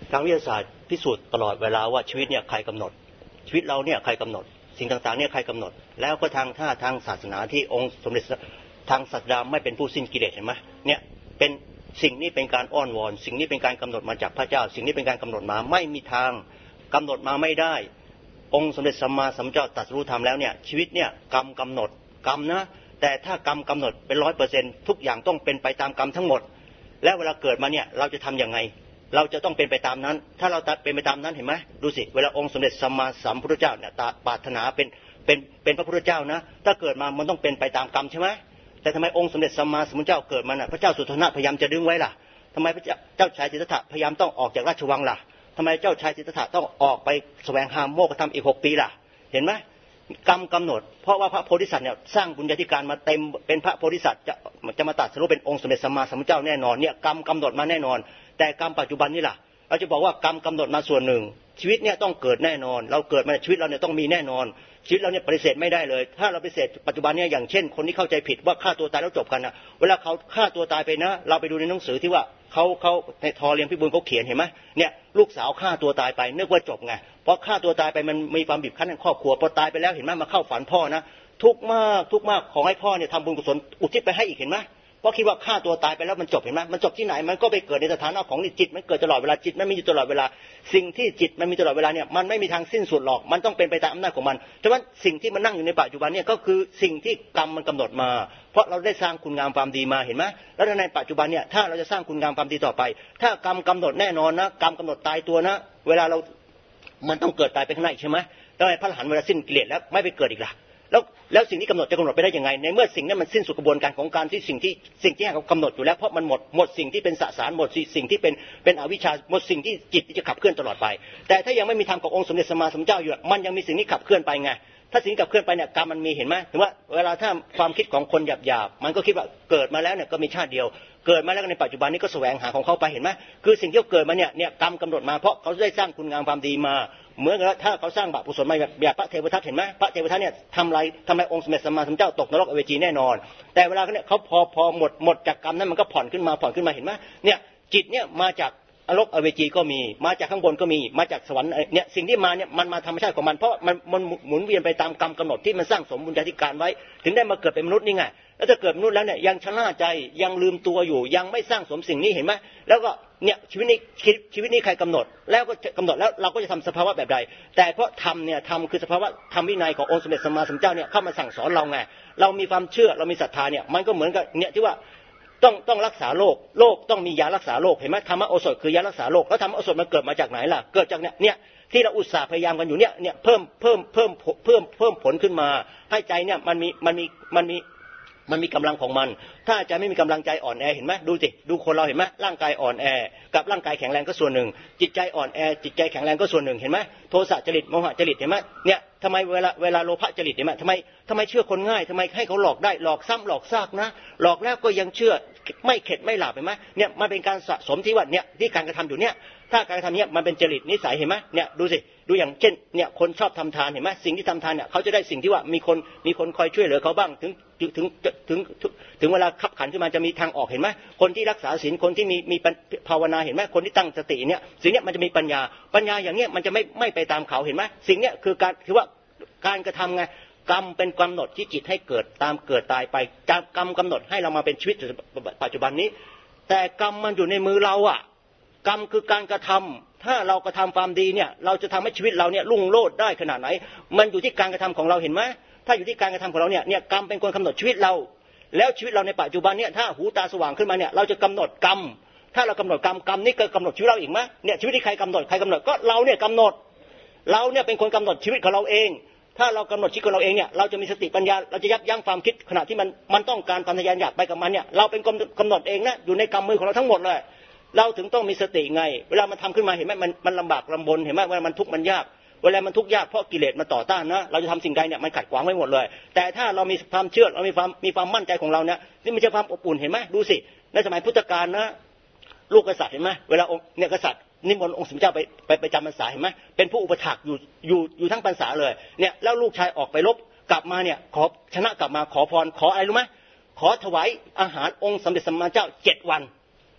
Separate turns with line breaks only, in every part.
ทางวิทยาศาสตร์พิสูจน์ตลอดเวลาว่าชีวิตเนี่ยใครกำหนดชีวิตเราเนี่ยใครกำหนดสิ่งต่างๆเนี่ยใครกำหนดแล้วก็ทางศาสนาที่องค์สมเด็จทางศาสดาไม่เป็นผู้สิ้นกิเลสเห็นไหมเนี่ยเป็นสิ่งนี้เป็นการอ้อนวอนสิ่งนี้เป็นการกำหนดมาจากพระเจ้าสิ่งนี้เป็นการกำหนดมาไม่มีทางกำหนดมาไม่ได้องค์สมเด็จสัมมาสัมพุทธเจ้าตรัสรู้ธรรมแล้วเนี่ยชีวิตเนี่ยกรรมกำหนดกรรมนะแต่ถ้ากรรมกำหนดเป็น100%ทุกอย่างต้องเป็นไปตามกรรมทั้งหมดแล้วเวลาเกิดมาเนี่ยเราจะทำยังไงเราจะต้องเป็นไปตามนั้นถ้าเราเป็นไปตามนั้นเห็นไหมดูสิเวลาองค์สมเด็จสัมมาสัมพุทธเจ้าเนี่ยปรารถนาเป็นพระพุทธเจ้านะถ้าเกิดมามันต้องเป็นไปตามกรรมใช่ไหมแต่ทำไมองค์สมเด็จสัมมาสัมพุทธเจ้าเกิดมาน่ะพระเจ้าสุโธทนะพยายามจะดึงไว้ล่ะทำไมพระเจ้าชายสิทธัตถะพยายามต้องออกจากราชวังล่ะทำไมเจ้าชายสิทธัตถะต้องออกไปแสวงหาโมกขธรรมอีก6 ปีล่ะเห็นไหมกรรมกำหนดเพราะว่าพระโพธิสัตว์เนี่ยสร้างบุญญาธิการมาเต็มเป็นพระโพธิสัตว์จะมาตรัสรู้เป็นองค์สมเด็จสัมมาสัมพุทธเจ้าแน่นอนเนี่ยกรรมกำหนดมาแน่นอนแต่กรรมปัจจุบันนี่ล่ะเราจะบอกว่ากรรมกำหนดมาส่วนหนึ่งชีวิตเนี่ยต้องเกิดแน่นอนเราเกิดมาชีวิตเราเนี่ยต้องมีแน่นอนชีวิตเราเนี่ยปฏิเสธไม่ได้เลยถ้าเราปฏิเสธปัจจุบันเนี่ยอย่างเช่นคนที่เข้าใจผิดว่าฆ่าตัวตายแล้วจบกันนะเวลาเขาฆ่าตัวตายไปนะเราไปดูในหนังสือที่ว่าเขาในทอเรียนพิบูลเขาเขียนเห็นไหมเนี่ยลูกสาวฆ่าตัวตายไปนึกว่าจบไงเพราะฆ่าตัวตายไปมันมีความบีบคั้นในครอบครัวพอตายไปแล้วเห็นไหมมาเข้าฝันพ่อนะทุกข์มากขอให้พ่อเนี่ยทำบุญกุศลอุทิศไปให้อีกเห็นไหมเพราะคิดว่าฆ่าตัวตายไปแล้วมันจบเห็นไหมมันจบที่ไหนมันก็ไปเกิดในสถานะของจิตมันเกิดตลอดเวลาจิตมันมีอยู่ตลอดเวลาสิ่งที่จิตมันมีตลอดเวลาเนี่ยมันไม่มีทางสิ้นสุดหรอกมันต้องเป็นไปตามอำนาจของมันฉะนั้นสิ่งที่มันนั่งอยู่ในปัจจุบันเนี่ยก็คือสิ่งที่กรรมมันกำหนดมาเพราะเราได้สร้างคุณงามความดีมาเห็นไหมแล้วในปัจจุบันเนี่ยถ้าเราจะสร้างคุณงามความดีต่อไปถ้ากรรมกำหนดแน่นอนนะกรรมกำหนดตายตัวนะเวลาเรามันต้องเกิดตายไปข้างหน้าใช่ไหมแล้วพระอรหันต์เวลาสิ้นกิเลสแล้วไม่ไปเกิดอีกล่ะแล้วสิ่งที่กำหนดจะกำหนดไปได้ยังไงในเมื่อสิ่งนั้นมันสิ้นสุดกระบวนการของการที่สิ่งที่เขากำหนดอยู่แล้วเพราะมันหมดสิ่งที่เป็นสสารหมดสิ่งที่เป็นอวิชชาหมดสิ่งที่จิตที่จะขับเคลื่อนตลอดไปแต่ถ้ายังไม่มีธรรมขององค์สมเด็จสัมมาสัมพุทธเจ้าอยู่มันยังมีสิ่งนี้ขับเคลื่อนไปไงถ้าสิ่งขับเคลื่อนไปเนี่ยกรรมมันมีเห็นไหมถึงว่าเวลาถ้าความคิดของคนหยาบๆมันก็คิดว่าเกิดมาแล้วเนี่ยก็มีชาติเดียวเกิดมาแล้วในปัจจุบันนี้ก็แสวงหาของเขาไปเห็นไหมคือสิ่งที่เกิดมาเนี่ยกรรมกำหนดมาเพราะเขาได้สร้างคุณงามความดีมาเหมือนกับถ้าเขาสร้างบาปกุศลมาแบบพระเทวทัตเห็นไหมพระเทวทัตเนี่ยทำไรองค์สมเด็จสัมมาสัมพุทธเจ้าตกนรกอเวจีแน่นอนแต่เวลาเนี่ยเขาพอหมดจากกรรมนั้นมันก็ผ่อนขึ้นมาเห็นไหมเนี่ยจิตเนี่ยมาจากนรกอเวจีก็มีมาจากข้างบนก็มีมาจากสวรรค์เนี่ยสิ่งที่มาเนี่ยมันมาธรรมชาติของมันเพราะมันหมุนเวียนไปตามกรรมกำหนดที่มันสร้างสมบุญญาธิการไว้ถึงได้มาเกิดเป็นมนุษย์นี่ไงแล้วถ้าเกิดมนุษย์แล้วเนี่ยยังชะล่าใจยังลืมตัวอยู่ยังไม่สร้างสมสิ่งนี้เห็นไหมแล้วก็เนี่ยชีวิตนี้ใครกำหนดแล้วก็กำหนดแล้วเราก็จะทำสภาวะแบบใดแต่เพราะธรรมเนี่ยธรรมคือสภาวะธรรมวินัยขององค์สมเด็จสัมมาสัมพุทธเจ้าเนี่ยเข้ามาสั่งสอนเราไงเรามีความเชื่อเรามีศรัทธาเนี่ยมันก็เหมือนกับเนี่ยที่ว่าต้องรักษาโรคต้องมียารักษาโรคเห็นไหมธรรมโอสถคือยารักษาโรคแล้วธรรมโอสถมันเกิดมาจากไหนล่ะเกิดจากเนี่ยที่เราอุตส่าห์พยายามกันอยู่เนี่ยเพิ่มผลขึ้นมาให้ใจเนี่ยมันมีกำลังของมันถ้าใจไม่มีกำลังใจอ่อนแอเห็นไหมดูคนเราเห็นไหมร่างกายอ่อนแอกับร่างกายแข็งแรงก็ส่วนหนึ่งจิตใจอ่อนแอจิตใจแข็งแรงก็ส่วนหนึ่งเห็นไหมโทสะจริตโมหะจริตเห็นไหมเนี่ยทำไมเวลาโลภะจริตเห็นไหมทำไมเชื่อคนง่ายทำไมให้เขาหลอกได้หลอกซ้ำหลอกซากนะหลอกแล้วก็ยังเชื่อไม่เข็ดไม่หลับเห็นไหมเนี่ยมันเป็นการสะสมที่ว่าเนี่ยที่การกระทำอยู่เนี่ยถ้าการกระทำเนี่ยมันเป็นจริตนิสัยเห็นไหมเนี่ยดูอย่างเช่นเนี่ยคนชอบทำทานเห็นไหมสิ่งที่ทำทานเนี่ยเขาจะได้สิ่งที่ว่ามีคนคอยช่วยเหลือเขาบ้างถึงเวลาขับขันขึ้นมาจะมีทางออกเห็นไหมคนที่รักษาศีลคนที่มีภาวนาเห็นไหมคนที่ตั้งสติเนี่ยสิ่งนี้มันจะมีปัญญาอย่างเนี้ยมันจะไม่ไปตามเขาเห็นไหมสิ่งเนี้ยคือว่าการกระทำไงกรรมเป็นกำหนดที่จิตให้เกิดตามเกิดตายไปกรรมกำหนดให้เรามาเป็นชีวิตปัจจุบันนี้แต่กรรมมันอยู่ในมือเราอ่ะกรรมคือการกระทำถ้าเรากระทำความดีเนี่ยเราจะทำให้ชีวิตเราเนี่ยรุ่งโรจน์ได้ขนาดไหนมันอยู่ที่การกระทำของเราเห็นไหมถ้าอยู่ที่การกระทำของเราเนี่ยกรรมเป็นคนกำหนดชีวิตเราแล้วชีวิตเราในปัจจุบันเนี่ยถ้าหูตาสว่างขึ้นมาเนี่ยเราจะกำหนดกรรมถ้าเรากำหนดกรรมนี่ก็กำหนดชีวิตเราอีกไหมเนี่ยชีวิตที่ใครกำหนดก็เราเนี่ยกำหนดเราเนี่ยเป็นคนกำหนดชีวิตของเราเองถ้าเรากำหนดชีวิตของเราเองเนี่ยเราจะมีสติปัญญาเราจะยับยั้งความคิดขณะที่มันต้องการความทะยานอยากไปกับมันเนี่ยเราเป็นกำหนดเองนะอยู่ในกำมือของเราทั้งหมดเลยเราถึงต้องมีสติไงเวลามันทำขึ้นมาเห็นไหมมันลำบากลำบนเห็นไหมเวลามันทุกข์มันยากเวลามันทุกข์ยากเพราะกิเลสมันต่อต้านนะเราจะทำสิ่งใดเนี่ยมันขัดขวางไว้หมดเลยแต่ถ้าเรามีความเชื่อเรามีความมั่นใจของเราเนี่ยนี่มันจะความอบอุ่นเห็นไหมดูสิในสมัยพุทธกาลนะลูกกษัตริย์เห็นไหมเวลาเนี่ยกษัตริย์นิมนต์องค์สมเด็จเจ้าไปจำพรรษาเห็นไหมเป็นผู้อุปถัมภ์อยู่ทั้งพรรษาเลยเนี่ยแล้วลูกชายออกไปรบกลับมาเนี่ยขอชนะกลับมาขอพรขออะไรรู้ไหมขอถวายอาหารองค์สมเด็จสัมมาสัมพุทธเจ้า7 วันเนี่ย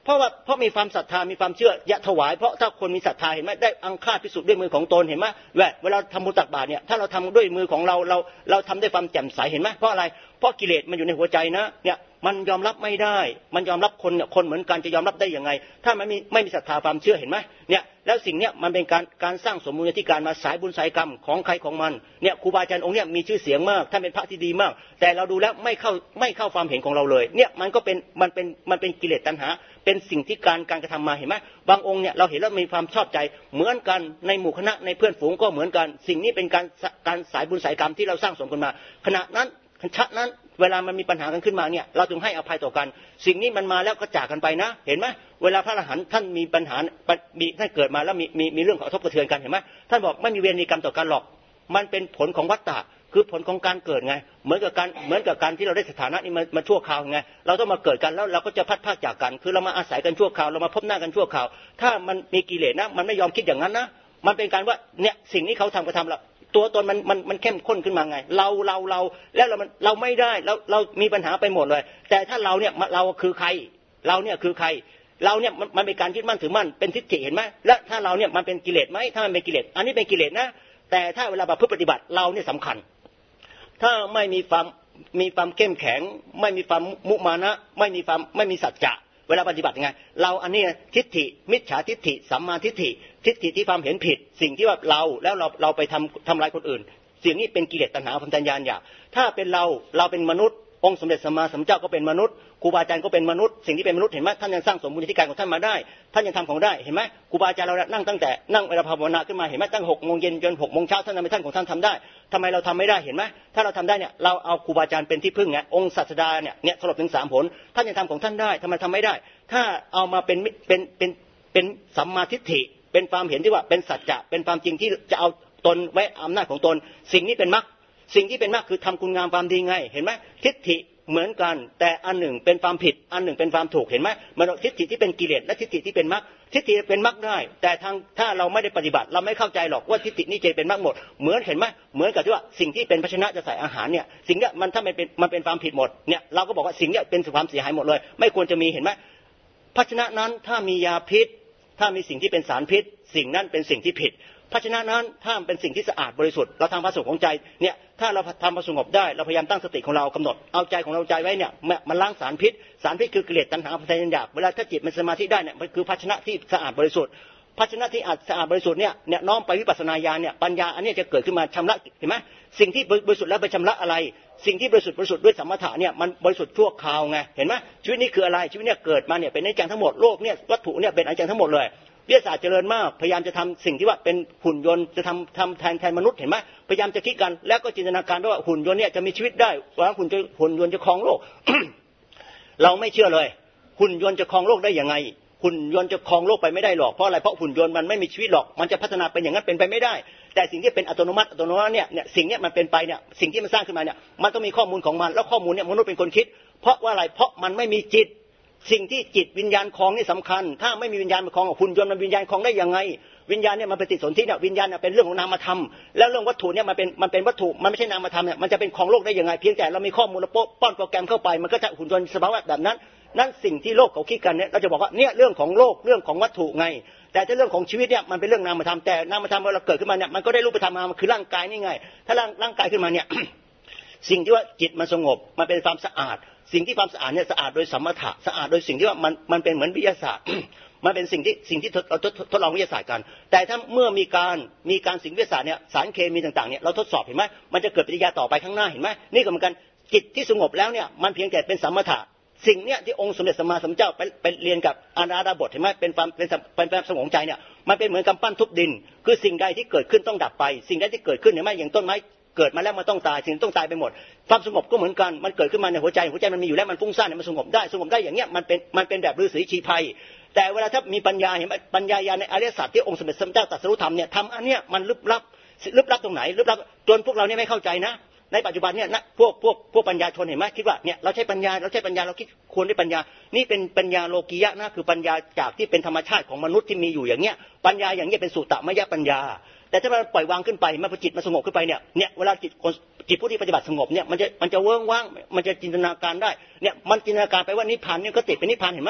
เพราะมีความศรัทธามีความเชื่ออยากถวายเพราะถ้าคนมีศรัทธาเห็นไหมได้อังคาดพิสูจน์ด้วยมือของตนเห็นไหมเวลาทำบุญตักบาตรเนี่ยถ้าเราทำด้วยมือของเราทำด้วยความแจ่มใสเห็นไหมเพราะอะไรเพราะกิเลสมันอยู่ในหัวใจนะเนี่ยมันยอมรับไม่ได้มันยอมรับคนเหมือนกันจะยอมรับได้ยังไงถ้ามันไม่มีศรัทธาความเชื่อเห็นไหมเนี่ยแล้วสิ่งเนี้ยมันเป็นการสร้างสมมูลที่การมาสายบุญสายกรรมของใครของมันเนี่ยครูบาอาจารย์องค์เนี้ยมีชื่อเสียงมากท่านเป็นพระที่ดีมากแต่เราดูแล้วไม่เข้าความเห็นของเราเลยเนี่ยมันเป็นกิเลสตัณหาเป็นสิ่งที่การกระทำมาเห็นไหมบางองค์เนี่ยเราเห็นแล้วมีความชอบใจเหมือนกันในหมู่คณะในเพื่อนฝูงก็เหมือนกันสิ่งนี้เป็นการสายบุญสายกรรมที่เราสร้างสมกันมาขณะนั้นเวลามันมีปัญหากันขึ้นมาเนี่ยเราจึงให้อภัยต่อกันสิ่งนี้มันมาแล้วก็จากกันไปนะเห็นไหมเวลาพระอรหันต์ท่านมีปัญหาท่านเกิดมาแล้วมีเรื่องกระทบกระเทือนกันเห็นไหมท่านบอกไม่มีเวรมีกรรมต่อกันหรอกมันเป็นผลของวัฏฏะคือผลของการเกิดไงเหมือนกับการที่เราได้สถานะนี้มาชั่วคราวไงเราต้องมาเกิดกันแล้วเราก็จะพัดพรากจากกันคือเรามาอาศัยกันชั่วคราวเรามาพบหน้ากันชั่วคราวถ้ามันมีกิเลสนะมันไม่ยอมคิดอย่างนั้นนะมันเป็นการว่าเนี่ยสิ่งนี้เขาทำกระทำเราตัวตนมันเข้มข้นขึ้นมาไงเราแล้วเราไม่ได้เรามีปัญหาไปหมดเลยแต่ถ้าเราเนี่ยเราคือใครเราเนี่ยคือใครเราเนี่ยมันเป็นการยึดมั่นถือมั่นเป็นทิฏฐิเห็นไหมและถ้าเราเนี่ยมันเป็นกิเลสไหมถ้ามันเป็นกิเลสอันนี้เป็นกิเลสนะแต่ถ้าเวลาประพฤติปฏิบัติเราเนี่ยสำคัญถ้าไม่มีความเข้มแข็งไม่มีความมุมานะไม่มีสัจจะเวลาปฏิบัติยังไงเราอันนี้ทิฏฐิมิจฉาทิฏฐิสัมมาทิฏฐิที่ความเห็นผิดสิ่งที่ว่าเราไปทำลายคนอื่นสิ่งนี้เป็นกิเลสตัณหาความทะยานอยากถ้าเป็นเราเป็นมนุษย์องค์สมเด็จสัมมาสัมพุทธเจ้าก็เป็นมนุษย์ครูบาอาจารย์ก็เป็นมนุษย์สิ่งที่เป็นมนุษย์เห็นไหมท่านยังสร้างสมบูรณ์ที่การของท่านมาได้ท่านยังทำของได้เห็นไหมครูบาอาจารย์เรานั่งเวลาภาวนาขึ้นมาเห็นไหมตั้ง6 โมงเย็นจน6 โมงเช้าท่านทำให้ท่านของท่านทำได้ทำไมเราทำไม่ได้เห็นไหมถ้าเราทำได้เนี่ยเราเอาครูบาอาจารย์เป็นที่พึ่งไงองค์ศาสดาเนี่ยสรุปถึง3 ผลท่านยังทำของท่านได้ทำไมทำไม่ได้ถ้าเอามาเป็นสัมมาทิฏฐิเป็นความเห็นที่ว่าเป็นสัจจะเป็นความจริงที่จะเอาตนไว้อำนาจของตนสิ่งนี้เป็นมรรคสิ่งที่เป็นมรรคคือทำคุณงามความดีไงเห็นไหมทิฏฐิเหมือนกันแต่อันหนึ่งเป็นความผิดอันหนึ่งเป็นความถูกเห็นไหมมันทิฏฐิที่เป็นกิเลสและทิฏฐิที่เป็นมรรคทิฏฐิเป็นมรรคได้แต่ถ้าเราไม่ได้ปฏิบัติเราไม่เข้าใจหรอกว่าทิฏฐินี้จะเป็นมรรคหมดเหมือนเห็นไหมเหมือนกับที่ว่าสิ่งที่เป็นภาชนะจะใส่อาหารเนี่ยสิ่งนี้มันถ้ามันเป็นความผิดหมดเนี่ยเราก็บอกว่าสิ่งนี้เป็นความเสียหายหมดเลยไม่ควรจะมีเห็นไหมภาชนะนั้นถ้ามียาพิษถ้ามีสิ่งที่เป็นสารพิษสิ่งนั้นเป็นสิ่งที่ผิดภาชนะนั้นถ้าเป็นสิ่งที่สะอาดบริสุทธิ์เราทำความสงบของใจเนี่ยถ้าเราทำความสงบได้เราพยายามตั้งสติของเรากำหนดเอาใจของเราใจไว้เนี่ยมันล้างสารพิษคือกิเลสตัณหาความทะยานอยากเวลาถ้าจิตมันสมาธิได้เนี่ยมันคือภาชนะที่สะอาดบริสุทธิ์ภาชนะที่สะอาดบริสุทธิ์เนี่ยน้อมไปวิปัสสนาญาณเนี่ยปัญญาอันนี้จะเกิดขึ้นมาชำระเห็นไหมสิ่งที่บริสุทธิ์แล้วไปชำระอะไรสิ่งที่บริสุทธิ์ด้วยสัมมาถะเนี่ยมันบริสุทธิ์ชั่วคราวไงเห็นไหมชีวิตนี้คืออะไรชีวิตเนี่ยเกิดมาเนี่ยเป็นอนิจจังทั้งหมดโลกเนี่ยวัตถุเนี่ยเป็นอนิจจังทั้งหมดเลยวิทยาศาสตร์เจริญมากพยายามจะทำสิ่งที่ว่าเป็นหุ่นยนต์จะทำแทนมนุษย์เห็นไหมพยายามจะคิดกันแล้วก็จินตนาการว่าหุ่นยนต์เนี่ยจะมีชีวิตได้ว่าหุ่นยนต์จะครองโลก เราไม่เชื่อเลยหุ่นยนต์จะครองโลกได้ยังไงหุ่นยนต์จะครองโลกไปไม่ได้หรอกเพราะอะไรเพราะหุ่นยนต์มันไม่มีชีวิตหรอกมันจะพัฒนาเป็นอย่างนั้นเป็นไปไม่ได้แต่สิ่งที่เป็นอัตโนมัติเนี่ยสิ่งนี้มันเป็นไปเนี่ยสิ่งที่มันสร้างขึ้นมาเนี่ยมันต้องมีข้อมูลของมันแล้วข้อมูลเนี่ยมนุษย์เป็นคนคิดเพราะว่าอะไรเพราะมันไม่มีจิตสิ่งที่จิตวิญญาณครองนี่สำคัญถ้าไม่มีวิญญาณมาครองหุ่นยนต์มันวิญญาณครองได้ยังไงวิญญาณเนี่ยมันเป็นติดสนธิเนี่ยวิญญาณเนี่ยเป็นเรื่องของนามธรรมแล้วเรื่องวัตถุเนี่ยมันเป็นวัตถุมันไม่ใช่นามธรรมเนี่ยมันจะเป็นครองโลกได้ยังไงเพียงแต่เรามีข้อมูลแล้วป้อนโปรแกรมเข้าไปมันก็จะหุ่นยนต์สภาวะแบบนั้นนั่นสิ่งที่โลกเขาคิดกันเนี่ยเราจะบอกว่าเนี่ยเรื่องของโลกเรื่องของวัตถุไงแต่ถ้าเรื่องของชีวิตเนี่ยมันเป็นเรื่องนามธรรมแต่นามธรรมเวลาเกิดขึ้นมาเนี่ยมันก็ได้รูปธรรมมามันคือร่างกายนี่ไงถ้าร่างกายขึ้นมาเนี่ย สิ่งที่ว่าจิตมันสงบมันเป็นความสะอาดสิ่งที่ความสะอาดเนี่ยสะอาดโดยสัมมาถะสะอาดโดยสิ่งที่ว่ามันเป็นเหมือนวิทยาศาสตร์ มันเป็นสิ่งที่เราทดลองวิทยาศาสตร์กันแต่ถ้าเมื่อมีการสิ่งวิทยาศาสตร์เนี่ยสารเคมีต่างๆเนี่ยเราทดสอบเห็นไหมมันจะเกิดปฏิกิริยาต่อไปข้างหน้าเห็นไหมนี่ก็เหมือนกันจิตที่สงบแล้วเนี่ยมันเพียงแต่เป็นสัมมาถะสิ่งเนี้ยที่องค์สมเด็จสัมมาสัมพุทธเจ้าไปเรียนกับอานาดาบทเห็นไหมเป็นความสงบใจเนี่ยมันเป็นเหมือนกำปั้นทุบดินคือสิ่งใดที่เกิดขึ้นต้องดับไปสิ่งใดที่เกิดขึ้นเห็นไหมอย่างต้นไม้เกิดมาแล้วมันต้องตายสิ่งต้องตายไปหมดความสงบก็เหมือนกันมันเกิดขึ้นมาในหัวใจมันมีอยู่แล้วมันฟุ้งซ่านเนี่ยมันสงบได้อย่างเงี้ยมันเป็นแบบฤาษีชีไพรแต่เวลาถ้ามีปัญญาเห็นไหมปัญญาญาณในอริยสัจที่องค์สมเด็จสัมมาสัมพุทธเจ้าตรัสรู้ธรรมเนี่ยทำอันเนี้ยมันลึกลับตรงไหนลึกลับจนพวกเราเนี่ยไม่เข้าใจนะในปัจจุบันเนี่ยนะพวกปัญญาชนเห็นไหมคิดว่าเนี่ยเราใช้ปัญญาเราคิดควรด้วยปัญญานี่เป็นปัญญาโลกียะนะคือปัญญาจากที่เป็นธรรมชาติของมนุษย์ที่มีอยู่อย่างเงี้ยปัญญาอย่างเงี้ยเป็นสุตตมยปัญญาแต่ถ้าเราปล่อยวางขึ้นไปมาพอจิตมันสงบขึ้นไปเนี่ยเวลาจิตผู้ที่ปฏิบัติสงบเนี่ยมันจะเวิ้งว้างมันจะจินตนาการได้เนี่ยมันจินตนาการไปว่านิพพานเนี่ยก็ติดเป็นนิพพานเห็นไหม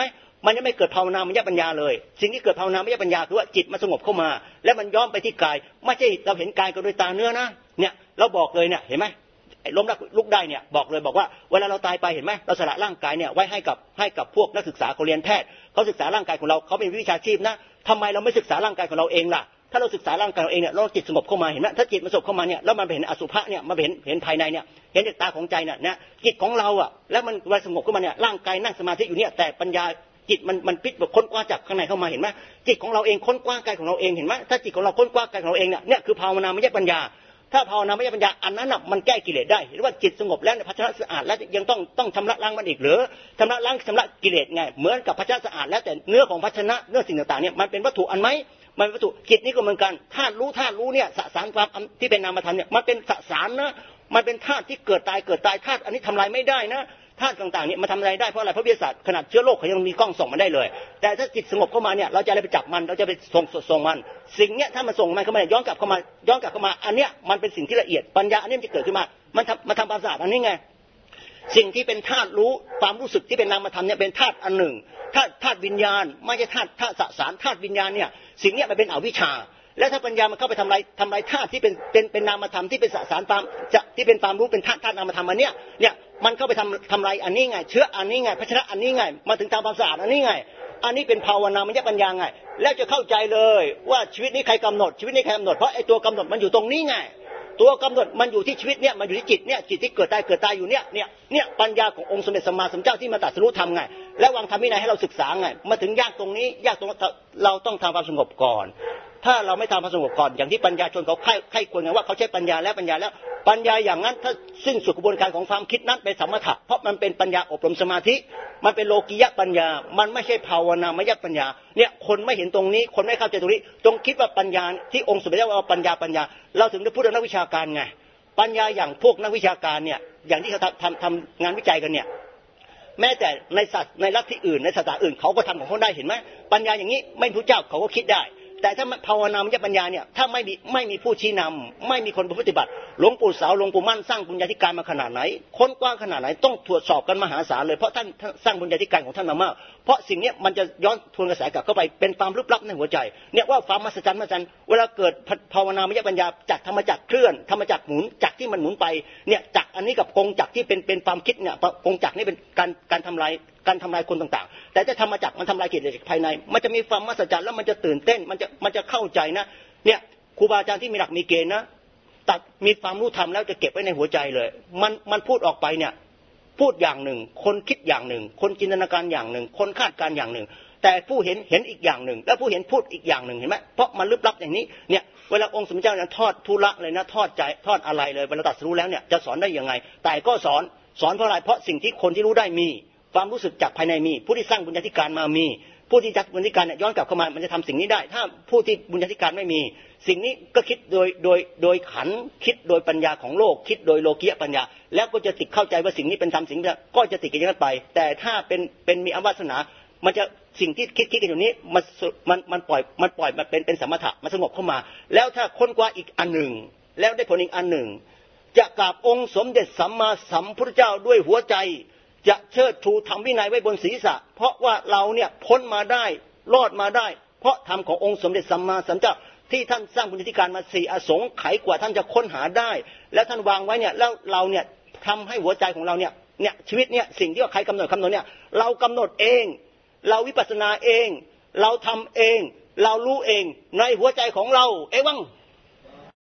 มันยังไม่เกิดภาวนามยปัญญาเลยสิ่งที่เกิดภาวนามยปัญญาคือว่าจิตมันสงบเข้ามาแล้วมันย้อนไปที่กายไม่ใช่เราเห็นกายกันโดยตาเนื้อนะเนี่ยเราบอกเลยเนี่ยเห็นไหมล้มลุกได้เนี่ยบอกเลยบอกว่าเวลาเราตายไปเห็นไหมเราสละร่างกายเนี่ยไว้ให้กับพวกนักศึกษาเขาเรียนแพทย์เขาศึกษาร่างกายของเราเขาเป็นวิชาชีพนะทำไมเราไม่ศึกษาร่างกายของเราเองล่ะถ้าเราศึกษาร่างกายเราเองเนี่ยเราจิตสงบเข้ามาเห็นไหมถ้าจิตมันสงบเข้ามาเนี่ยแล้วมันเห็นอสุภะเนี่ยมันเห็นภายในเนี่ยเห็นจากตาของใจเนี่ยนะจิตของเราอ่ะแล้วมันเวลาสงบเข้ามาเนี่ยร่างกายนั่งสมาธิอยู่เนี่ยแต่ปัญญาจิตมันพิจแบบค้นคว้าจากข้างในเข้ามาเห็นไหมจิตของเราเองค้นคว้ากายของเราเองเห็นไหมถ้าจิตของเราค้นคว้ากายของเราเองเนี่ยคือภาวนามยปัญญาถ้าภาวนาไม่ใช่ปัญญาอันนั้นน่ะมันแก้กิเลสได้หรือว่าจิตสงบแล้วภาชนะสะอาดแล้วยังต้องชำระล้างมันอีกหรือชำระกิเลสไงเหมือนกับภาชนะสะอาดแล้วแต่เนื้อของภาชนะเนื้อสิ่งต่างๆเนี่ยมันเป็นวัตถุอันไหมมันเป็นวัตถุจิตนี้ก็เหมือนกันธาตุรู้เนี่ยสสารความที่เป็นนามธรรมเนี่ยมันเป็นสสารนะมันเป็นธาตุที่เกิดตายธาตุอันนี้ทำลายไม่ได้นะธาตุต่างๆเนี่ยมาทำอะไรได้เพราะอะไรเพราะวิทยาศาสตร์ขนาดเชื้อโรคเขายังมีกล้องส่องมันได้เลยแต่ถ้าจิตสงบเข้ามาเนี่ยเราจะอะไรไปจับมันเราจะไปส่งมันสิ่งเนี้ยถ้ามันส่งมันเข้ามาย้อนกลับเข้ามาอันเนี้ยมันเป็นสิ่งที่ละเอียดปัญญาอันนี้มันจะเกิดขึ้นมามันทำความสะอาดอันนี้ไงสิ่งที่เป็นธาตุรู้ความรู้สึกที่เป็นนามธรรมเนี่ยเป็นธาตุอันหนึ่งธาตุวิญญาณไม่ใช่ธาตุสสารธาตุวิญญาณเนี่ยสิ่งเนี้ยมันเป็นอวิชชาและถ้าปัญญามันเข้าไปทำลายธาตุที่เป็นนามธรรมที่เป็นสสารความที่เป็นความรู้เป็นธาตุนามธรรมอันเนี้ยเนี่ยมันเข้าไปทำลายอันนี้ไงเชื้ออันนี้ไงภาชนะอันนี้ไงมาถึงทำความสะอาดอันนี้ไงอันนี้เป็นภาวนามยปัญญาไงแล้วจะเข้าใจเลยว่าชีวิตนี้ใครกำหนดชีวิตนี้ใครกำหนดเพราะไอ้ตัวกำหนดมันอยู่ตรงนี้ไงตัวกำหนดมันอยู่ที่ชีวิตเนี่ยมันอยู่ที่จิตเนี่ยจิตที่เกิดตายอยู่เนี่ยปัญญาขององค์สมเด็จสัมมาสัมพุทธเจ้าที่มาตรัสรู้ธรรมไงและวางธรรมวินัยให้เราศึกษาไงมาถึงยากตรงนี้เราต้องทำความสงบก่อนถ้าเราไม่ทำความสงบก่อนอย่างที่ปัญญาชนเขาไข้ควรกันว่าเขาใช้ปัญญาอย่างนั้นถ้าสิ้นสุดกระบวนการของความคิดนั้นเป็นสมถะเพราะมันเป็นปัญญาอบรมสมาธิมันเป็นโลกิยะปัญญามันไม่ใช่ภาวนามยปัญญาเนี่ยคนไม่เห็นตรงนี้คนไม่เข้าใจตรงนี้ตรงคิดว่าปัญญาที่องค์สมเด็จว่าปัญญาเราถึงได้พูดถึงนักวิชาการไงปัญญาอย่างพวกนักวิชาการเนี่ยอย่างที่เขาทำงานวิจัยกันเนี่ยแม้แต่ในลัทธิอื่นในศาสนาอื่นเขาก็ทำของเขาได้เห็นไหมปัญญาอย่างนี้ไม่รู้เจ้าเขาก็คิดได้แต่ถ้าภาวนามยปัญญาเนี่ยถ้าไม่มีผู้ชี้นำไม่มีคนปฏิบัติหลวงปู่เสาหลวงปู่มั่นสร้างบุญญาธิการมาขนาดไหนค้นกว้างขนาดไหนต้องตรวจสอบกันมหาศาลเลยเพราะท่านสร้างบุญญาธิการของท่านมามากเพราะสิ่งนี้มันจะย้อนทวนกระแสกลับเข้าไปเป็นความลึกลับในหัวใจเนี่ยว่าความมหัศจรรย์เวลาเกิดภาวนามยปัญญาจากธรรมจักรเคลื่อนธรรมจักรหมุนจักรที่มันหมุนไปเนี่ยจักรอันนี้กับกงจักรที่เป็นความคิดเนี่ยกงจักรนี่เป็นการทำลายคนต่างๆแต่ถ้าธรรมจักรมันทำลายกิเลสภายในมันจะมีความมหัศจรรย์แล้วมันจะตื่นเต้นมันจะเข้าใจนะเนี่ยครูบาอาจารย์ที่มีหลักมีเกณฑ์นะตัดมีความรู้ธรรมแล้วจะเก็บไว้ในหัวใจเลยมันพูดออกไปเนี่ยพูดอย่างหนึ่งคนคิดอย่างหนึ่งคนจินตนาการอย่างหนึ่งคนคาดการอย่างหนึ่งแต่ผู้เห็นอีกอย่างหนึ่งแล้วผู้เห็นพูดอีกอย่างหนึ่งเห็นไหมเพราะมันลึกลับอย่างนี้เนี่ยเวลาองค์สมเด็จเจ้าเนี่ยทอดทุระเลยนะทอดใจทอดอะไรเลยเวลาตรัสรู้แล้วเนี่ยจะสอนได้ยังไงแต่ก็สอนเพราะอะไรเพราะสิ่งที่คนที่รู้ได้มีความรู้สึกจากภายในมีผู้ที่สร้างบุญญาธิการมามีผู้ที่จักบุญญาธิการเนี่ยย้อนกลับเข้ามามันจะทำสิ่งนี้ได้ถ้าผู้ที่บุญญาธิการไม่มีสิ่งนี้ก็คิดโดยขันคิดโดยปัญญาของโลกคิดโดยโลกียปัญญาแล้วก็จะติดเข้าใจว่าสิ่งนี้เป็นธรรมสิ่งนี้ก็จะติดกันอย่างนั้นไปแต่ถ้าเป็นมีอวาสนามันจะสิ่งที่คิดกันอยู่นี้มันปล่อยมันเป็นสมถะมันสงบเข้ามาแล้วถ้าค้นคว้าอีกอันหนึ่งแล้วได้ผลอีกอันหนึ่งจะกราบองค์สมเด็จสัมมาสัมพุทธเจ้าด้วยหัวใจจะเชิดชูธรรมวินัยไว้บนศีรษะเพราะว่าเราเนี่ยพ้นมาได้รอดมาได้เพราะธรรมขององค์สมเด็จสัมมาสัมพุทธเจ้าที่ท่านสร้างบุญญาธิการมา4อสงไขยกว่าท่านจะค้นหาได้แล้วท่านวางไว้เนี่ยแล้วเราเนี่ยทำให้หัวใจของเราเนี่ยชีวิตเนี่ยสิ่งที่ว่าใครกำหนดเนี่ยเรากำหนดเองเราวิปัสสนาเองเราทำเองเรารู้เองในหัวใจของเราเอวัง